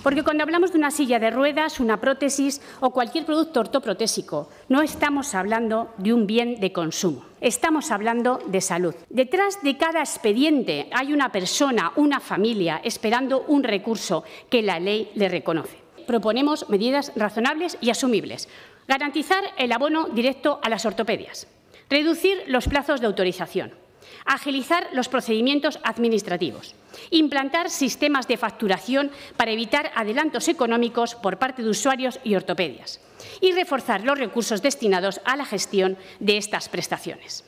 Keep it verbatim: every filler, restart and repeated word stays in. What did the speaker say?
Porque cuando hablamos de una silla de ruedas, una prótesis o cualquier producto ortoprotésico, no estamos hablando de un bien de consumo, estamos hablando de salud. Detrás de cada expediente hay una persona, una familia, esperando un recurso que la ley le reconoce. Proponemos medidas razonables y asumibles. Garantizar el abono directo a las ortopedias, reducir los plazos de autorización, agilizar los procedimientos administrativos, implantar sistemas de facturación para evitar adelantos económicos por parte de usuarios y ortopedias y reforzar los recursos destinados a la gestión de estas prestaciones.